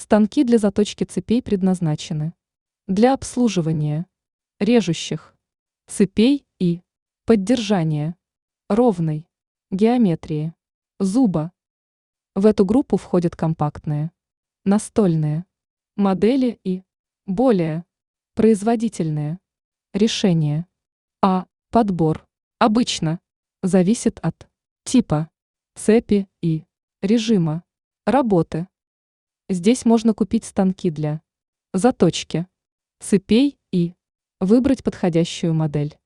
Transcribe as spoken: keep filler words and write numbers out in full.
Станки для заточки цепей предназначены для обслуживания режущих цепей и поддержания ровной геометрии зуба. В эту группу входят компактные, настольные модели и более производительные решения. А подбор обычно зависит от типа цепи и режима работы. Здесь можно купить станки для заточки цепей и выбрать подходящую модель.